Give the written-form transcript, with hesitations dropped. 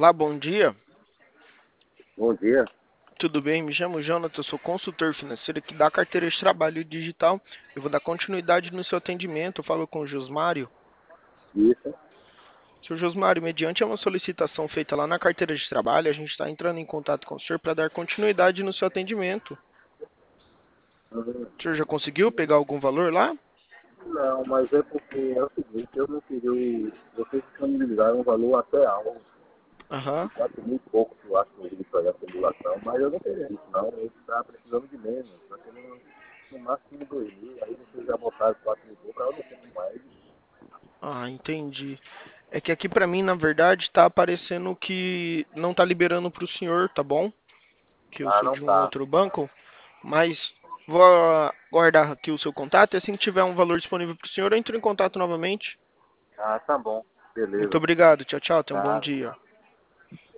Olá, bom dia. Bom dia. Tudo bem? Me chamo Jonathan, eu sou consultor financeiro aqui da carteira de trabalho digital. Eu vou dar continuidade no seu atendimento. Eu falo com o Josmário. Isso. Senhor Josmário, mediante uma solicitação feita lá na carteira de trabalho, a gente está entrando em contato com o senhor para dar continuidade no seu atendimento. Uhum. O senhor já conseguiu pegar algum valor lá? Não, mas é porque é o seguinte, eu não queria vocês disponibilizaram um valor até alto, de Aham. 4 mil e pouco, eu acho, que para a simulação, mas eu não queria isso, não. Eu estava precisando de menos, está querendo no máximo 2 mil, aí vocês já botaram 4 mil e pouco, aí eu não sei mais. Ah, entendi. É que aqui para mim, na verdade, está aparecendo que não está liberando para o senhor, tá bom? Que eu Ah, sou não de um tá. outro banco, mas vou guardar aqui o seu contato e assim que tiver um valor disponível para o senhor, eu entro em contato novamente. Ah, tá bom. Muito Beleza. obrigado. Tchau, tchau. Tenha um bom Tá. dia.